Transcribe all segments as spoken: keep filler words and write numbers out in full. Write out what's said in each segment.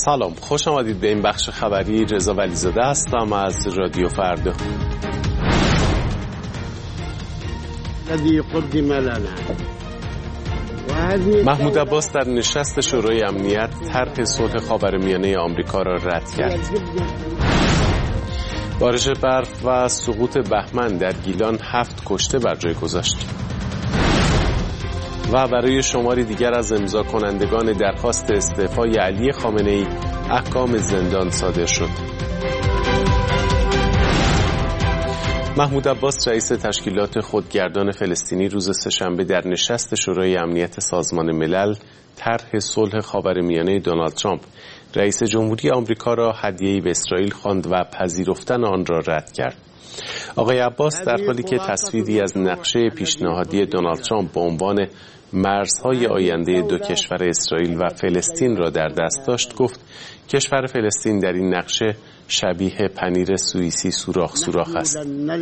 سلام، خوش آمدید به این بخش خبری. رضا ولیزاده هستم از رادیو فردا. محمود عباس در نشست شورای امنیت طرح صلح خاورمیانه آمریکا را رد کرد. بارش برف و سقوط بهمن در گیلان هفت کشته بر جای گذاشت. و برای شماری دیگر از امضا کنندگان درخواست استعفای علی خامنه‌ای احکام زندان صادر شد. محمود عباس رئیس تشکیلات خودگردان فلسطینی روز سه‌شنبه در نشست شورای امنیت سازمان ملل طرح صلح خاورمیانه دونالد ترامپ رئیس جمهوری آمریکا را هدیه‌ای به اسرائیل خواند و پذیرفتن آن را رد کرد. آقای عباس در حالی که تصویری از نقشه پیشنهادی دونالد ترامپ به عنوان مرزهای آینده دو کشور اسرائیل و فلسطین را در دست داشت، گفت کشور فلسطین در این نقشه شبیه پنیر سوئیسی سوراخ سوراخ است.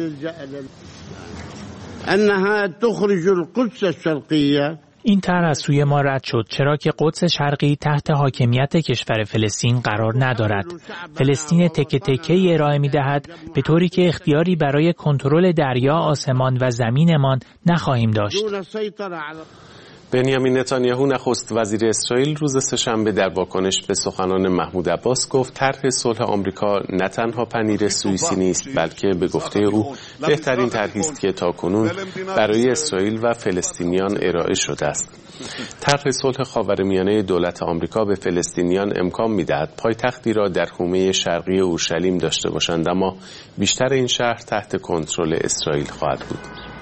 انها تخرج القدس الشرقیه. این طرح از سوی ما رد شد، چرا که قدس شرقی تحت حاکمیت کشور فلسطین قرار ندارد. فلسطین تکه تکه‌ای ارائه می‌دهد، به طوری که اختیاری برای کنترل دریا، آسمان و زمینمان نخواهیم داشت. بنیامین نتانیاهو نخست وزیر اسرائیل روز سه‌شنبه در واکنش به سخنان محمود عباس گفت طرح صلح آمریکا نه تنها پنیر سوئیسی نیست، بلکه به گفته او بهترین طرحی است که تاکنون برای اسرائیل و فلسطینیان ارائه شده است. طرح صلح خاورمیانه دولت آمریکا به فلسطینیان امکان می‌دهد پایتختی را در حومه شرقی اورشلیم داشته باشند، اما بیشتر این شهر تحت کنترل اسرائیل خواهد بود.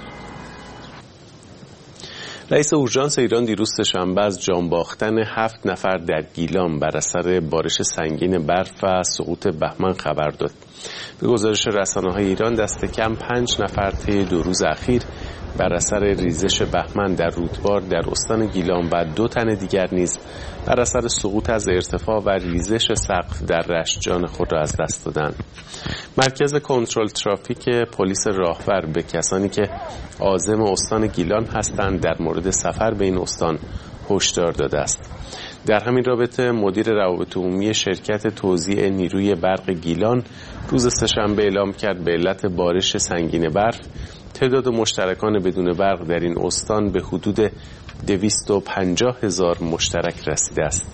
رئیس اورژانس ایران دیروز سه‌شنبه از جان باختن هفت نفر در گیلان بر اثر بارش سنگین برف و سقوط بهمن خبر داد. به گزارش رسانه‌های ایران دست کم پنج نفر طی دو روز اخیر بر اثر ریزش بهمن در رودبار در استان گیلان و دو تن دیگر نیز بر اثر سقوط از ارتفاع و ریزش سقف در رشت جان خود را از دست دادند. مرکز کنترل ترافیک پلیس راهور به کسانی که عازم استان گیلان هستند در مورد سفر به این استان هشدار داده است. در همین رابطه مدیر روابط عمومی شرکت توزیع نیروی برق گیلان روز سه‌شنبه اعلام کرد به علت بارش سنگین برف تعداد مشترکان بدون برق در این استان به حدود دویست و پنجاه هزار مشترک رسیده است.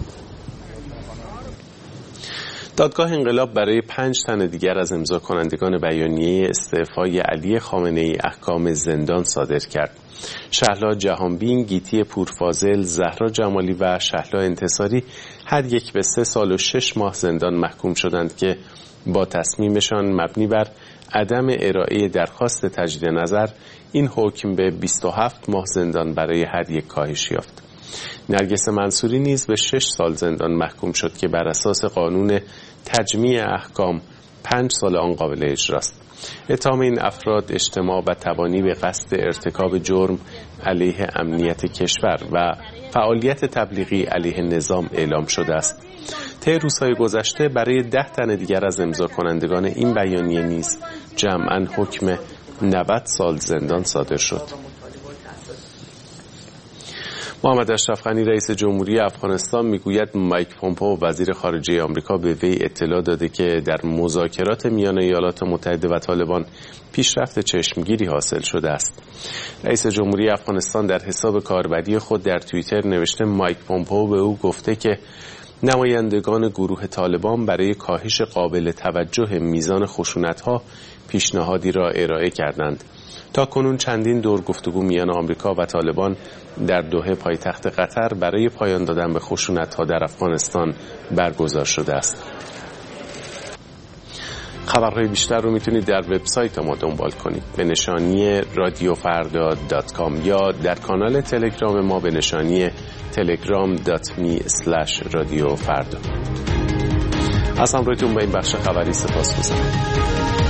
دادگاه انقلاب برای پنج تن دیگر از امضا کنندگان بیانیه استعفای علی خامنه‌ای احکام زندان صادر کرد. شهلا جهانبین، گیتی پورفاضل، زهرا جمالی و شهلا انتصاری هر یک به سه سال و شش ماه زندان محکوم شدند که با تصمیمشان مبنی بر عدم ارائه درخواست تجدید نظر این حکم به بیست و هفت ماه زندان برای هر یک کاهش یافت. نرگس منصوری نیز به شش سال زندان محکوم شد که بر اساس قانون تجمیع احکام پنج سال آن قابل اجراست. اتهام این افراد اجتماع و تبانی به قصد ارتکاب جرم علیه امنیت کشور و فعالیت تبلیغی علیه نظام اعلام شده است. طی روزهای گذشته برای ده تن دیگر از امضا کنندگان این بیانیه نیز جمعاً حکم نود سال زندان صادر شد. محمد اشرف غنی رئیس جمهوری افغانستان میگوید مایک پومپئو وزیر خارجه آمریکا به وی اطلاع داده که در مذاکرات میان ایالات متحده و طالبان پیشرفت چشمگیری حاصل شده است. رئیس جمهوری افغانستان در حساب کاربری خود در توییتر نوشته مایک پومپئو به او گفته که نمایندگان گروه طالبان برای کاهش قابل توجه میزان خشونت‌ها پیشنهادی را ارائه کردند. تا کنون چندین دور گفتگو میان آمریکا و طالبان در دوحه پایتخت قطر برای پایان دادن به خشونت‌ها در افغانستان برگزار شده است. خبرهای بیشتر رو میتونید در وبسایت ما دنبال کنید به نشانی رادیو فردا دات کام یا در کانال تلگرام ما به نشانی تلگرام دات می اسلش رادیو فردا. از همراهیتون با این بخش خبری سپاسگزارم.